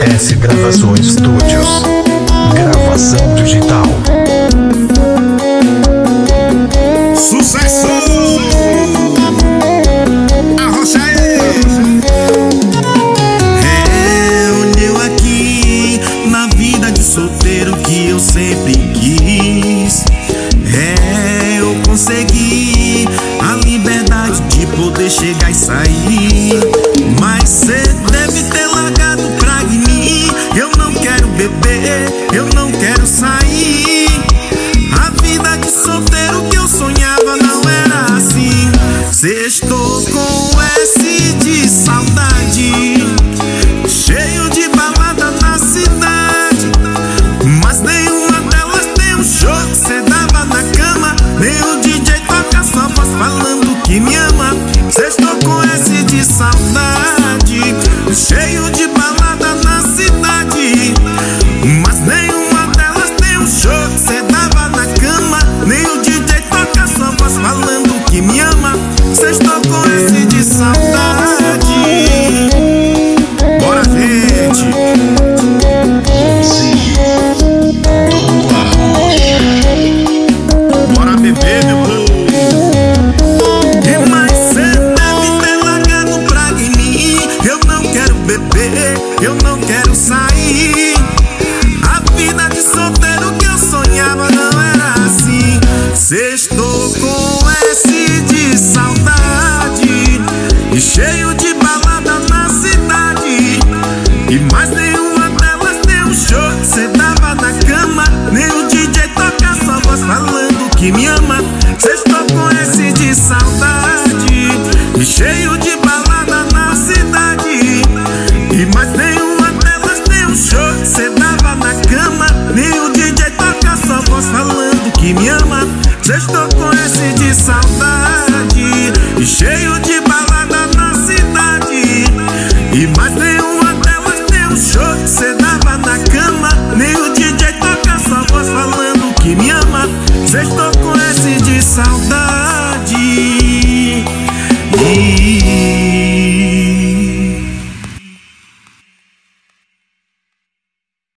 S Gravações Studios. Gravação digital. Sucesso! Arrocha aí! Reuniu aqui na vida de solteiro que eu sempre quis. Eu consegui a liberdade de poder chegar e sair. Mas cê deve ter largado pra mim. Eu não quero beber, eu não quero sair. A vida de solteiro que eu sonhava não era assim. Sextou com S de saudade, cheio de balada na cidade. Mas nenhuma delas tem um show que cê dava na cama. Nem o DJ toca sua voz falando que me ama. Sextou com S de saudade, cheio de balada na cidade. Mas nenhuma delas tem um show que cê dava na cama. Nem o DJ toca sua voz falando que me ama. Sextou com S de saudade. Bora, gente! Bora beber, meu povo! E mais cê deve ter largado pra mim. Eu não quero beber, eu não quero sair. A vida de solteiro que eu sonhava não era assim. Sextou com S de saudade, e cheio de balada na cidade. E mais nenhuma delas tem um show que cê dava na cama. Nem o DJ toca sua voz falando que me ama. Sextou com S de saudade, e cheio de balada na cidade. E mais nenhuma delas tem um show que cê dava na cama. Nem o DJ toca sua voz falando que me ama. Sextou com S de saudade, e cheio de balada na cidade. E mais